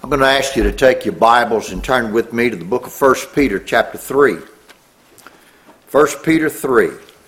I'm going to ask you to take your Bibles and turn with me to the book of 1 Peter chapter 3. 1 Peter 3.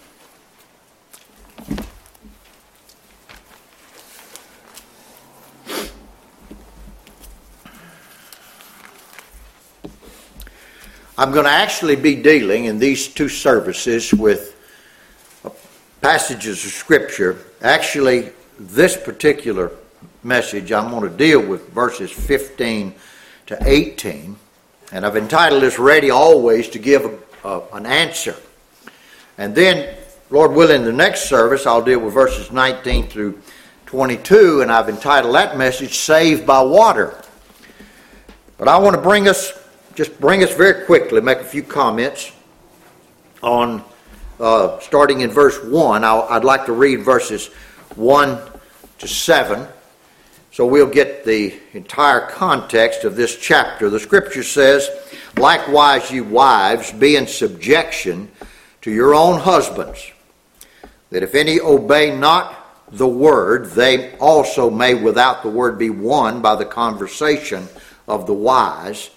I'm going to actually be dealing in these two services with passages of Scripture. Actually, this particular message, I'm going to deal with verses 15 to 18. And I've entitled this, Ready Always to Give an Answer. And then, Lord willing, the next service, I'll deal with verses 19 through 22. And I've entitled that message, Saved by Water. But I want to bring us very quickly, make a few comments on, starting in verse 1. I'd like to read verses 1 to 7. So we'll get the entire context of this chapter. The Scripture says, Likewise, you wives, be in subjection to your own husbands, that if any obey not the word, they also may without the word be won by the conversation of the wives,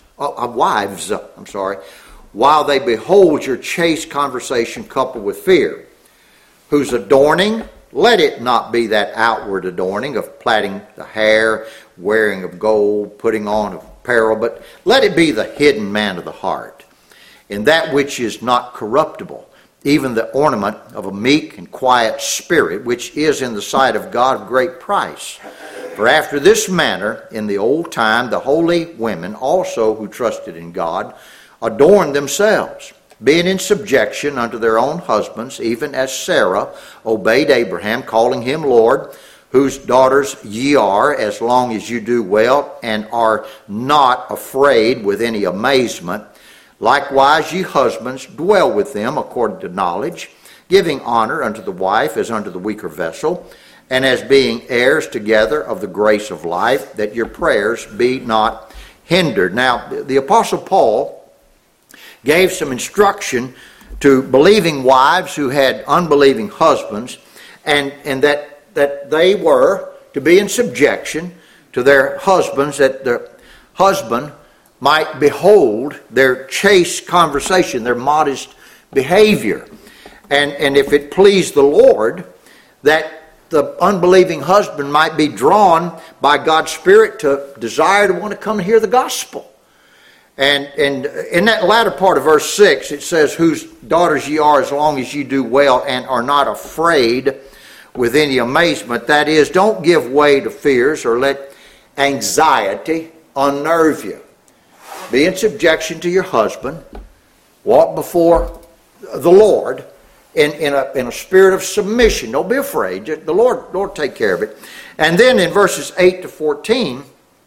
while they behold your chaste conversation coupled with fear, whose adorning, let it not be that outward adorning of plaiting the hair, wearing of gold, putting on of apparel, but let it be the hidden man of the heart, in that which is not corruptible, even the ornament of a meek and quiet spirit, which is in the sight of God of great price. For after this manner, in the old time, the holy women also who trusted in God adorned themselves, being in subjection unto their own husbands, even as Sarah obeyed Abraham, calling him Lord, whose daughters ye are, as long as you do well, and are not afraid with any amazement. Likewise, ye husbands, dwell with them according to knowledge, giving honor unto the wife as unto the weaker vessel, and as being heirs together of the grace of life, that your prayers be not hindered. Now, the Apostle Paul gave some instruction to believing wives who had unbelieving husbands, and that they were to be in subjection to their husbands, that the husband might behold their chaste conversation, their modest behavior. And if it pleased the Lord, that the unbelieving husband might be drawn by God's Spirit to desire to want to come and hear the gospel. And in that latter part of verse 6, it says, Whose daughters ye are, as long as ye do well, and are not afraid with any amazement. That is, don't give way to fears or let anxiety unnerve you. Be in subjection to your husband. Walk before the Lord in a spirit of submission. Don't be afraid. The Lord take care of it. And then in verses 8 to 14,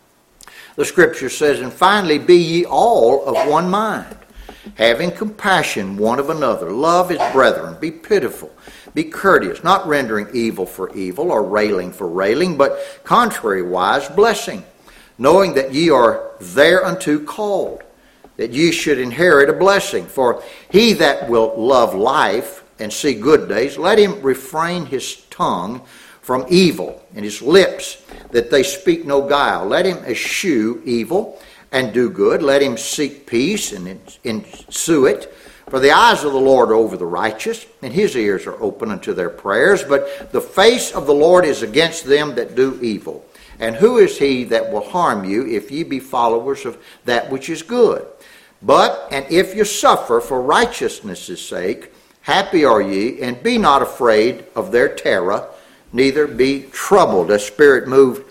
the Scripture says, And finally be ye all of one mind, having compassion one of another. Love his brethren. Be pitiful. Be courteous, not rendering evil for evil or railing for railing, but contrariwise blessing, knowing that ye are thereunto called, that ye should inherit a blessing. For he that will love life and see good days, let him refrain his tongue from evil, and his lips that they speak no guile. Let him eschew evil and do good. Let him seek peace and ensue it. For the eyes of the Lord are over the righteous, and his ears are open unto their prayers. But the face of the Lord is against them that do evil. And who is he that will harm you if ye be followers of that which is good? And if you suffer for righteousness' sake, happy are ye, and be not afraid of their terror, neither be troubled. The Spirit moved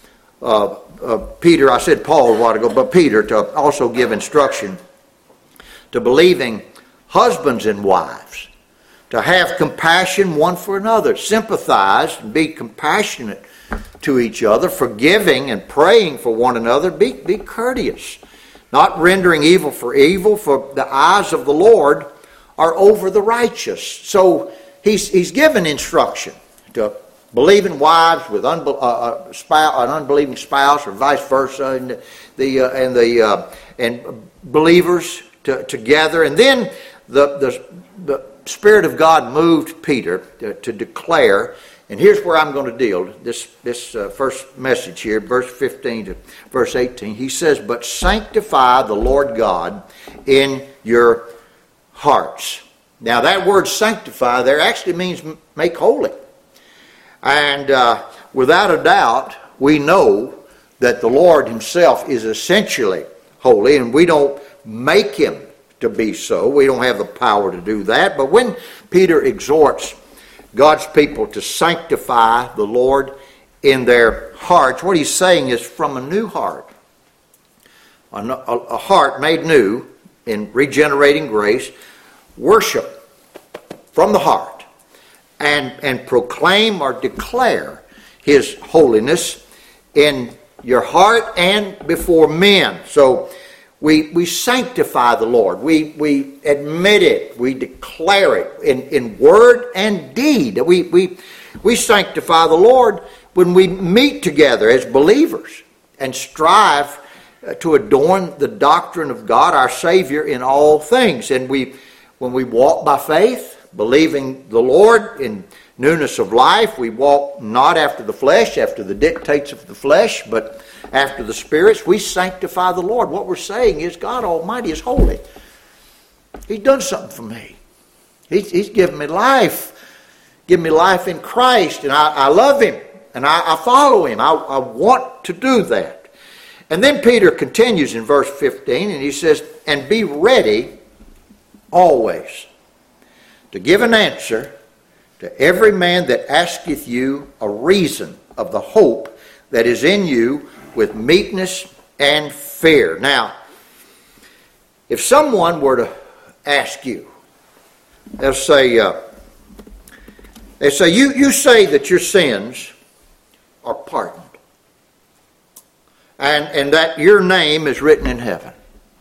Peter, I said Paul a while ago, but Peter to also give instruction to believing husbands and wives, to have compassion one for another, sympathize and be compassionate to each other, forgiving and praying for one another, be courteous, not rendering evil, for the eyes of the Lord are over the righteous. So he's given instruction to believing wives with an unbelieving spouse, or vice versa, and believers together. And then the Spirit of God moved Peter to declare And here's where I'm going to deal. This first message here, verse 15 to verse 18. He says, "But sanctify the Lord God in your hearts." Now that word sanctify there actually means make holy. And without a doubt, we know that the Lord himself is essentially holy, and we don't make him to be so. We don't have the power to do that. But when Peter exhorts God's people to sanctify the Lord in their hearts, what he's saying is from a new heart, a heart made new in regenerating grace, worship from the heart and proclaim or declare his holiness in your heart and before men. So we sanctify the Lord. We admit it. We declare it in word and deed. We sanctify the Lord when we meet together as believers and strive to adorn the doctrine of God, our Savior, in all things. And when we walk by faith, believing the Lord in newness of life, we walk not after the flesh, after the dictates of the flesh, but after the spirits. We sanctify the Lord. What we're saying is God Almighty is holy. He's done something for me. He's given me life. Given me life in Christ, and I love him, and I follow him. I want to do that. And then Peter continues in verse 15, and he says, "And be ready always to give an answer to every man that asketh you a reason of the hope that is in you with meekness and fear." Now, if someone were to ask you, they'll say, you say that your sins are pardoned and that your name is written in heaven.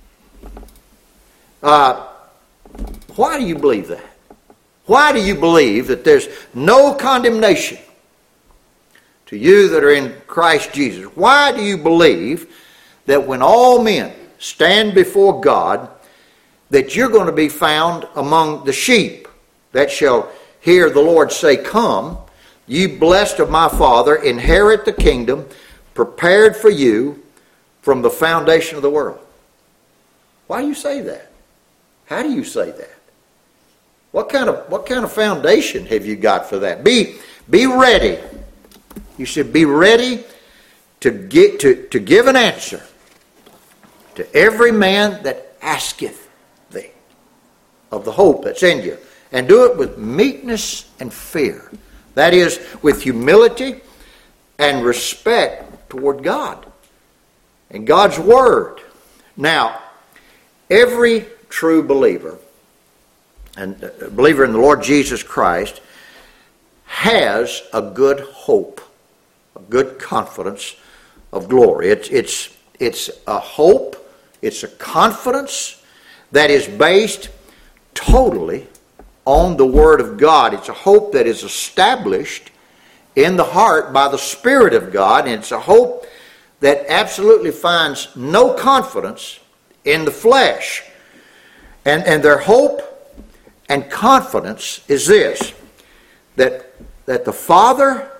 Why do you believe that? Why do you believe that there's no condemnation to you that are in Christ Jesus? Why do you believe that when all men stand before God, that you're going to be found among the sheep that shall hear the Lord say, "Come, ye blessed of my Father, inherit the kingdom prepared for you from the foundation of the world"? Why do you say that? How do you say that? What kind of foundation have you got for that? Be ready. You should be ready to give an answer to every man that asketh thee of the hope that's in you. And do it with meekness and fear. That is, with humility and respect toward God and God's Word. Now, every true believer and a believer in the Lord Jesus Christ has a good hope, a good confidence of glory. It's a hope, it's a confidence that is based totally on the Word of God. It's a hope that is established in the heart by the Spirit of God, and it's a hope that absolutely finds no confidence in the flesh. And their hope and confidence is this, that the Father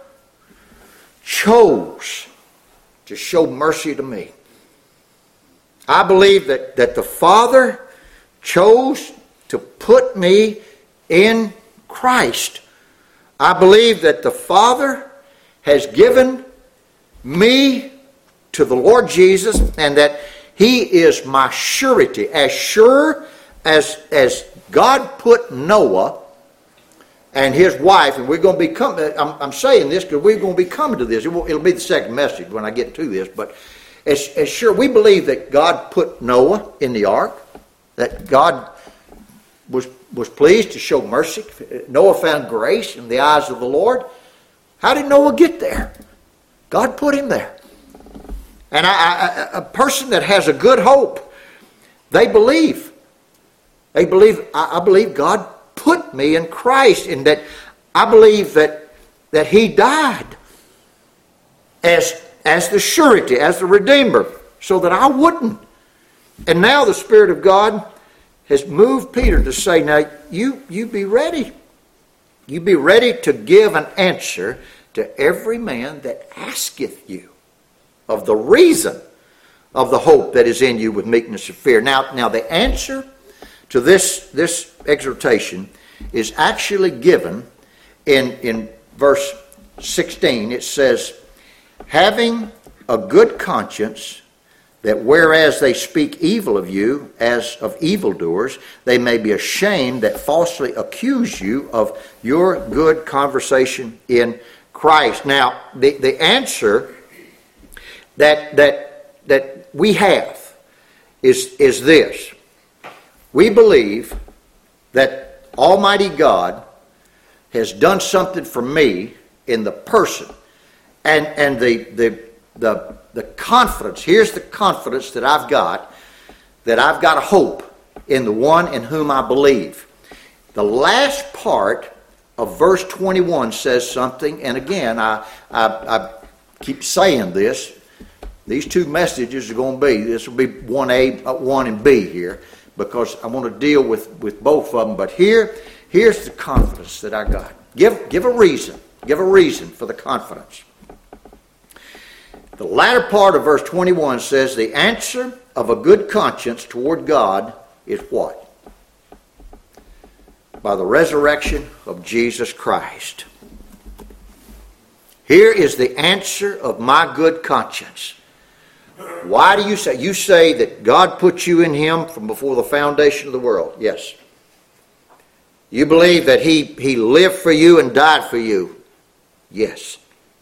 chose to show mercy to me. I believe that the Father chose to put me in Christ. I believe that the Father has given me to the Lord Jesus, and that He is my surety, as sure as God put Noah and his wife, and we're going to be coming. I'm saying this because we're going to be coming to this. It'll be the second message when I get to this, but as sure we believe that God put Noah in the ark, that God was pleased to show mercy. Noah found grace in the eyes of the Lord. How did Noah get there? God put him there. And a person that has a good hope, they believe. I believe God put me in Christ, and that I believe that He died as the surety, as the Redeemer, so that I wouldn't. And now the Spirit of God has moved Peter to say, now you be ready. You be ready to give an answer to every man that asketh you of the reason of the hope that is in you with meekness and fear. Now the answer to this exhortation is actually given in verse 16. It says, having a good conscience, that whereas they speak evil of you as of evildoers, they may be ashamed that falsely accuse you of your good conversation in Christ. Now, the answer that we have is this. We believe that Almighty God has done something for me in the person, and the confidence. Here's the confidence that I've got a hope in the one in whom I believe. The last part of verse 21 says something, and again, I keep saying this. These two messages are going to be, this will be 1A, 1 and B here, because I want to deal with both of them. But here's the confidence that I got. Give a reason. Give a reason for the confidence. The latter part of verse 21 says, the answer of a good conscience toward God is what? By the resurrection of Jesus Christ. Here is the answer of my good conscience. Why do you say? You say that God put you in Him from before the foundation of the world. Yes. You believe that He lived for you and died for you. Yes.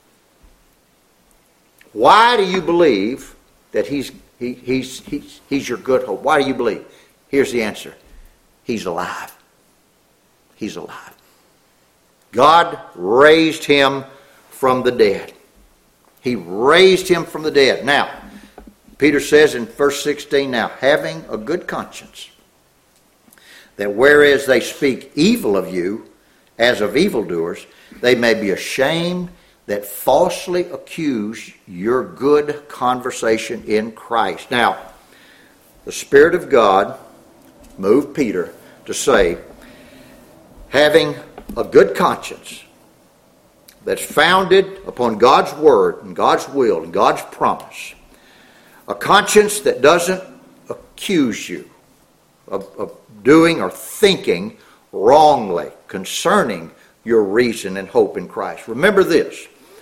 Why do you believe that He's your good hope? Why do you believe? Here's the answer. He's alive. He's alive. God raised Him from the dead. He raised Him from the dead. Now, Peter says in verse 16, now, having a good conscience, that whereas they speak evil of you as of evildoers, they may be ashamed that falsely accuse your good conversation in Christ. Now, the Spirit of God moved Peter to say, having a good conscience that's founded upon God's Word and God's will and God's promise, a conscience that doesn't accuse you of doing or thinking wrongly concerning your reason and hope in Christ. Remember this.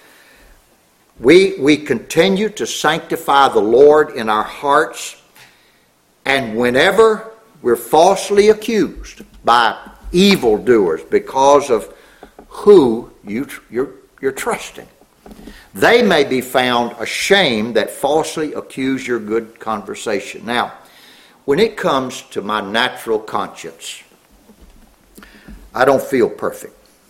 We continue to sanctify the Lord in our hearts, and whenever we're falsely accused by evildoers because of who you're trusting, they may be found ashamed that falsely accuse your good conversation. Now, when it comes to my natural conscience, I don't feel perfect,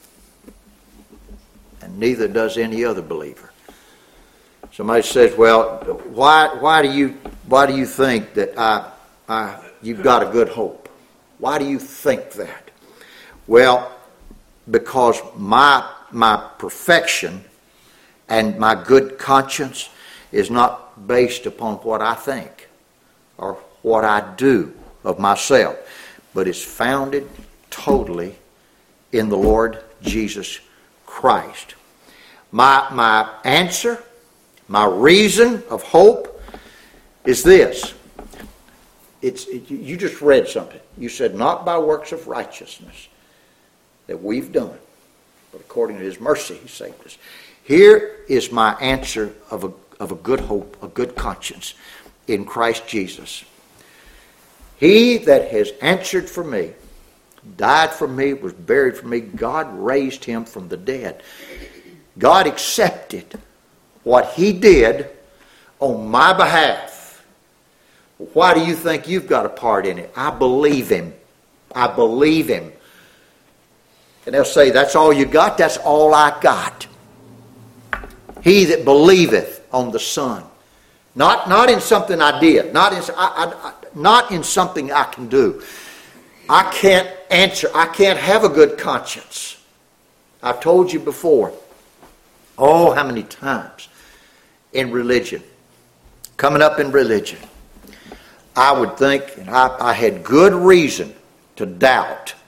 and neither does any other believer. Somebody says, "Well, why do you think that you've got a good hope? Why do you think that?" Well, because my perfection and my good conscience is not based upon what I think or what I do of myself, but it's founded totally in the Lord Jesus Christ. My answer, my reason of hope is this. You just read something. You said, not by works of righteousness that we've done, but according to His mercy He saved us. Here is my answer of a good hope, a good conscience in Christ Jesus. He that has answered for me, died for me, was buried for me, God raised Him from the dead. God accepted what He did on my behalf. Why do you think you've got a part in it? I believe Him. I believe Him. And they'll say, that's all you got? That's all I got. He that believeth on the Son. Not in something I did. Not in something I can do. I can't answer. I can't have a good conscience. I've told you before. Oh, how many times in religion, coming up in religion, I would think, and I had good reason to doubt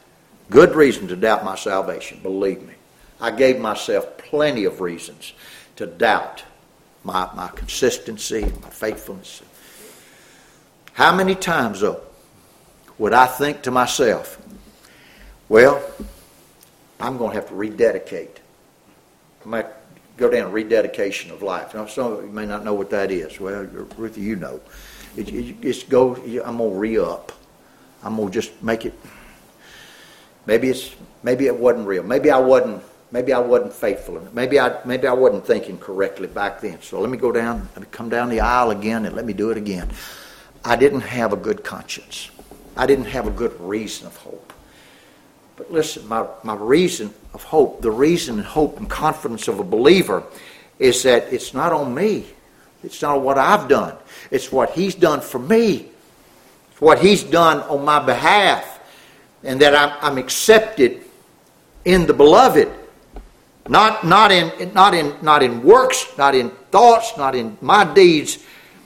Good reason to doubt my salvation, believe me. I gave myself plenty of reasons to doubt my consistency, my faithfulness. How many times, though, would I think to myself, well, I'm going to have to rededicate. I might go down rededication of life. Now, some of you may not know what that is. Well, Ruthie, you know. It's go. I'm going to re-up. I'm going to just make it. Maybe it wasn't real. Maybe I wasn't faithful. Maybe I wasn't thinking correctly back then. So let me come down the aisle again and let me do it again. I didn't have a good conscience. I didn't have a good reason of hope. But listen, my reason of hope, the reason and hope and confidence of a believer is that it's not on me. It's not what I've done. It's what He's done for me. It's what He's done on my behalf. And that I'm accepted in the Beloved. Not in works, not in thoughts, not in my deeds.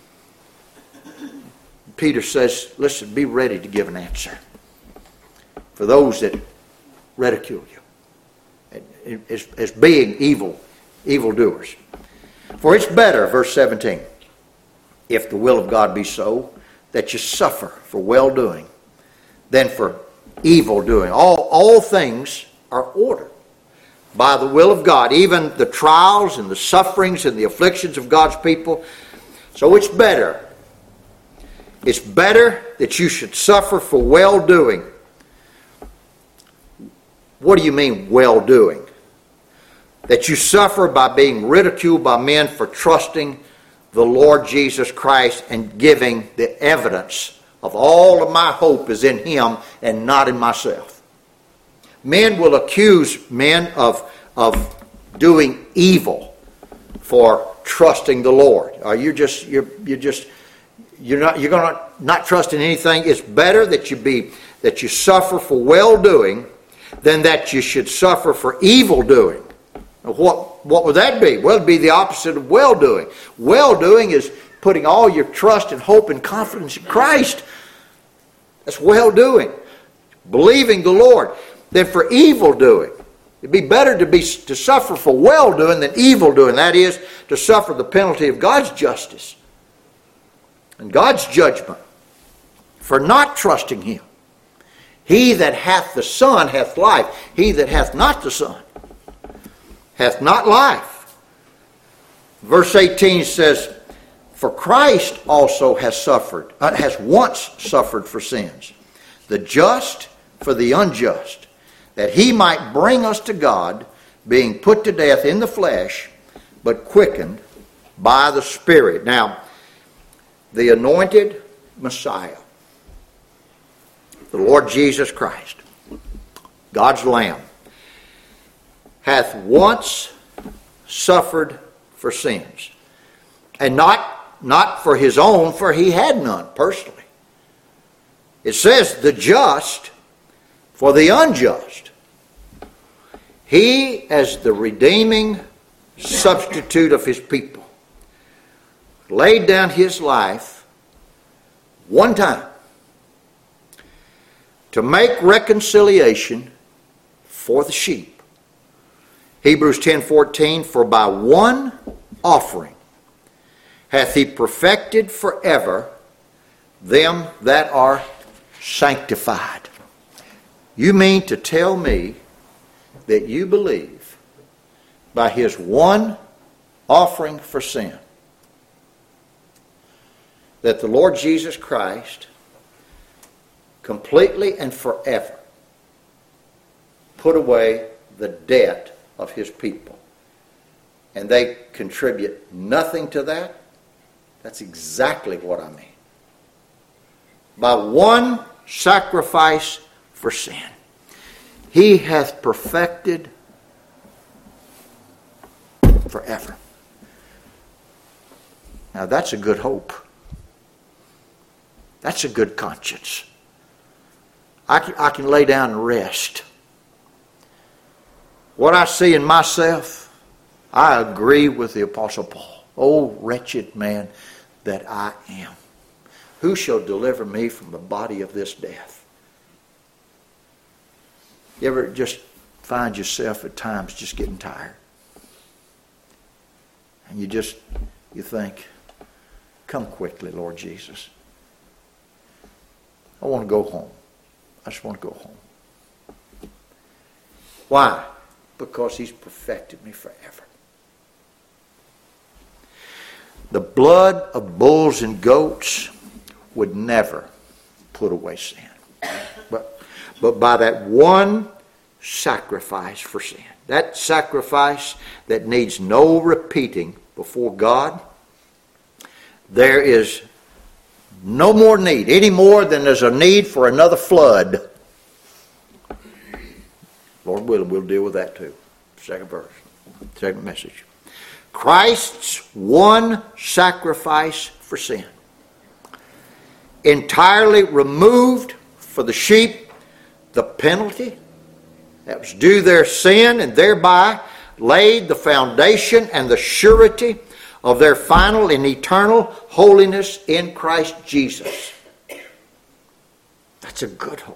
Peter says, listen, be ready to give an answer for those that ridicule you as being evildoers. For it's better, verse 17, if the will of God be so, that you suffer for well-doing than for evil-doing. All things are ordered by the will of God, even the trials and the sufferings and the afflictions of God's people. So it's better. It's better that you should suffer for well-doing. What do you mean well-doing? That you suffer by being ridiculed by men for trusting the Lord Jesus Christ and giving the evidence of all of my hope is in Him and not in myself. Men will accuse men of doing evil for trusting the Lord. You're going to not trust in anything. It's better that you suffer for well-doing than that you should suffer for evil-doing. What would that be? Well, it'd be the opposite of well-doing. Well-doing is putting all your trust and hope and confidence in Christ. That's well-doing. Believing the Lord. Than for evil-doing. It'd be better to suffer for well-doing than evil-doing. That is, to suffer the penalty of God's justice and God's judgment for not trusting Him. He that hath the Son hath life. He that hath not the Son hath not life. Verse 18 says, for Christ also has once suffered for sins, the just for the unjust, that He might bring us to God, being put to death in the flesh, but quickened by the Spirit. Now, the anointed Messiah, the Lord Jesus Christ, God's Lamb, hath once suffered for sins. And not for His own, for He had none personally. It says the just for the unjust. He, as the redeeming substitute of His people, laid down His life one time to make reconciliation for the sheep. Hebrews 10:14, for by one offering hath He perfected forever them that are sanctified. You mean to tell me that you believe by His one offering for sin that the Lord Jesus Christ completely and forever put away the debt of His people, and they contribute nothing to that? That's exactly what I mean. By one sacrifice for sin, He hath perfected forever. Now that's a good hope. That's a good conscience. I can lay down and rest. What I see in myself, I agree with the Apostle Paul. Oh, wretched man that I am. Who shall deliver me from the body of this death? You ever just find yourself at times just getting tired? And you think, come quickly, Lord Jesus. I want to go home. I just want to go home. Why? Because He's perfected me forever. The blood of bulls and goats would never put away sin. But by that one sacrifice for sin, that sacrifice that needs no repeating before God, there is no more need, any more than there's a need for another flood. Lord willing, we'll deal with that too. Second verse, second message. Christ's one sacrifice for sin entirely removed for the sheep the penalty that was due their sin, and thereby laid the foundation and the surety of their final and eternal holiness in Christ Jesus. That's a good hope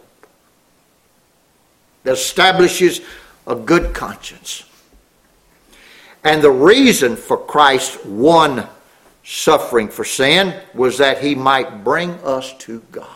that establishes a good conscience. And the reason for Christ's one suffering for sin was that He might bring us to God.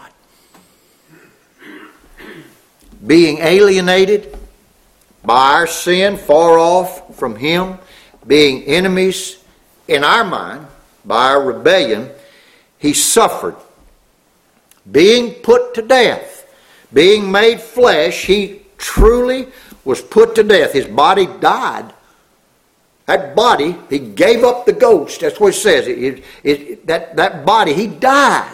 Being alienated by our sin, far off from Him, being enemies in our mind by our rebellion, He suffered. Being put to death, being made flesh, He truly was put to death. His body died. That body, He gave up the ghost. That's what it says. That body, He died.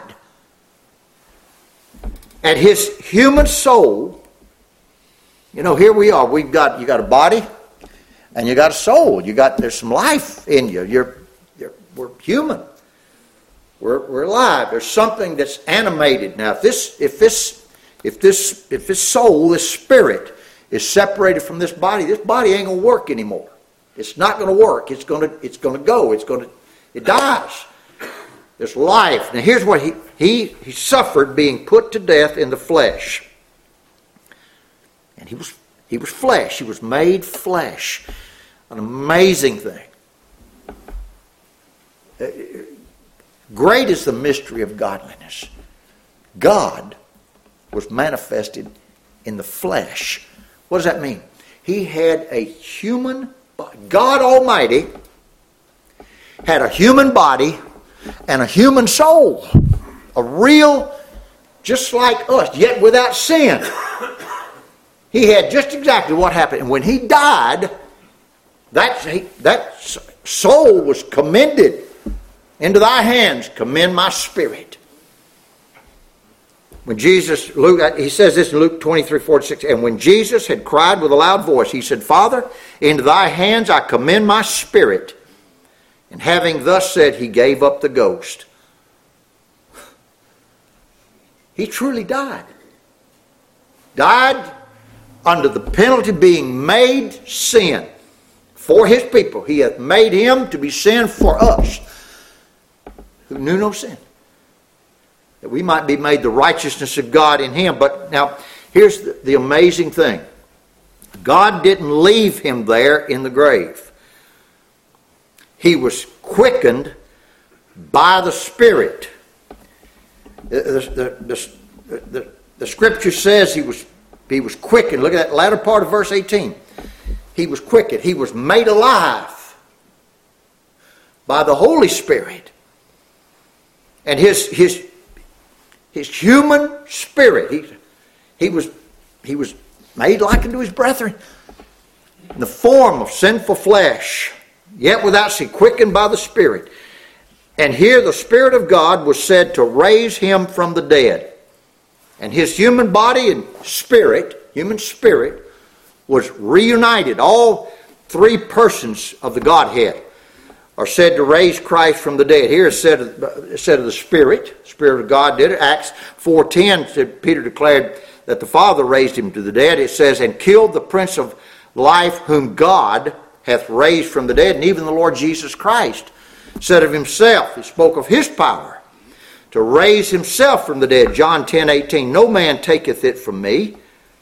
And His human soul, here we are. You got a body and you got a soul. There's some life in you. We're human. We're alive. There's something that's animated. Now, if this soul, this spirit, is separated from this body ain't gonna work anymore. It's not gonna work. It's gonna go. It dies. There's life. Now, here's what he suffered, being put to death in the flesh. And he was flesh. He was made flesh. An amazing thing. Great is the mystery of godliness. God was manifested in the flesh. What does that mean? He had a human body. God Almighty had a human body and a human soul. A real, just like us, yet without sin. He had just exactly what happened. And when He died, that soul was commended. Into Thy hands commend my spirit. When Jesus, He says this in Luke 23:46, and when Jesus had cried with a loud voice, He said, Father, into Thy hands I commend my spirit. And having thus said, He gave up the ghost. He truly died. Died under the penalty, being made sin for His people. He hath made Him to be sin for us, who knew no sin, that we might be made the righteousness of God in Him. But now, here's the amazing thing. God didn't leave Him there in the grave. He was quickened by the Spirit. The Scripture says He was quickened. Look at that latter part of verse 18. He was quickened. He was made alive by the Holy Spirit. And his human spirit, he was made like unto His brethren, in the form of sinful flesh, yet without sin, quickened by the Spirit. And here the Spirit of God was said to raise Him from the dead. And His human body and spirit, human spirit, was reunited. All three persons of the Godhead are said to raise Christ from the dead. Here it's said of the Spirit. The Spirit of God did it. Acts 4:10 said Peter declared that the Father raised Him to the dead. It says, and killed the Prince of Life, whom God hath raised from the dead. And even the Lord Jesus Christ said of Himself, He spoke of His power to raise Himself from the dead. John 10:18, no man taketh it from me,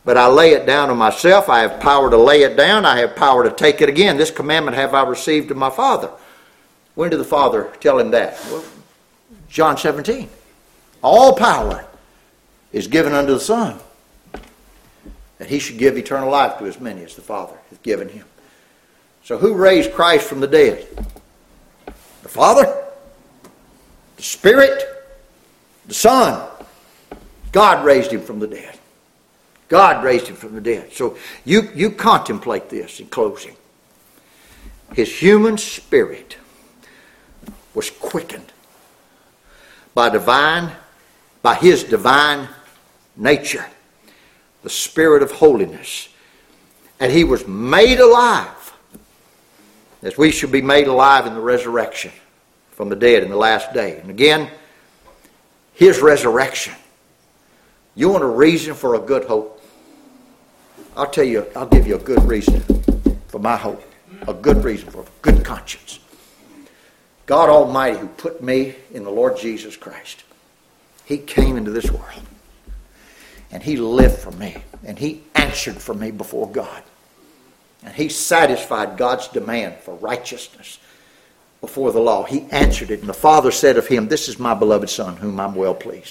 but I lay it down of myself. I have power to lay it down. I have power to take it again. This commandment have I received of my Father. When did the Father tell him that? Well, John 17. All power is given unto the Son, that he should give eternal life to as many as the Father has given him. So who raised Christ from the dead? The Father, the Spirit, the Son. God raised him from the dead. God raised him from the dead. So you contemplate this in closing. His human spirit was quickened by his divine nature, the Spirit of holiness. And he was made alive, as we should be made alive in the resurrection from the dead in the last day. And again, his resurrection. You want a reason for a good hope? I'll give you a good reason for my hope. A good reason for a good conscience. God Almighty, who put me in the Lord Jesus Christ, he came into this world. And he lived for me. And he answered for me before God. And he satisfied God's demand for righteousness before the law. He answered it. And the Father said of him, "This is my beloved Son, whom I'm well pleased."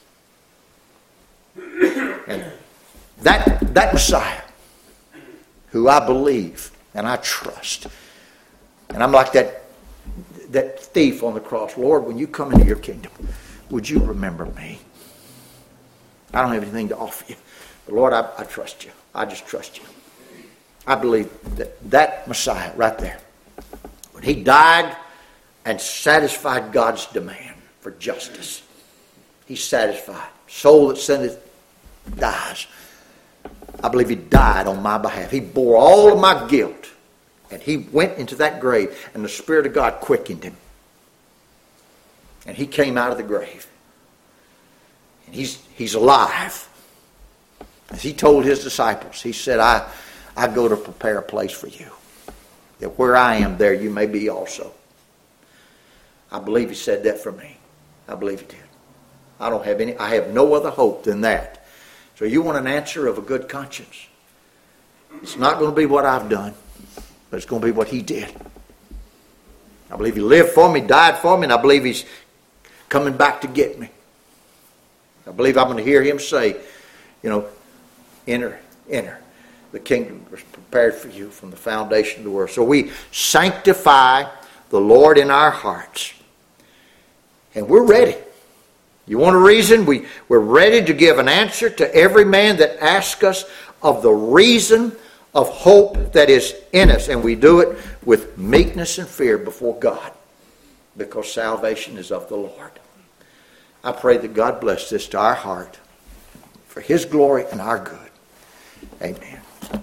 And that Messiah, who I believe and I trust, and I'm like that thief on the cross. Lord, when you come into your kingdom, would you remember me? I don't have anything to offer you. But Lord, I trust you. I just trust you. I believe that Messiah right there, when he died and satisfied God's demand for justice, he satisfied. Soul that sinneth dies. I believe he died on my behalf. He bore all of my guilt. And he went into that grave, and the Spirit of God quickened him. And he came out of the grave. And he's alive. As he told his disciples, he said, I go to prepare a place for you, that where I am, there you may be also. I believe he said that for me. I believe he did. I have no other hope than that. So you want an answer of a good conscience? It's not going to be what I've done, but it's going to be what he did. I believe he lived for me, died for me, and I believe he's coming back to get me. I believe I'm going to hear him say, enter. The kingdom was prepared for you from the foundation of the world. So we sanctify the Lord in our hearts. And we're ready. You want a reason? We're ready to give an answer to every man that asks us of the reason of hope that is in us. And we do it with meekness and fear before God, because salvation is of the Lord. I pray that God bless this to our heart for his glory and our good. Amen.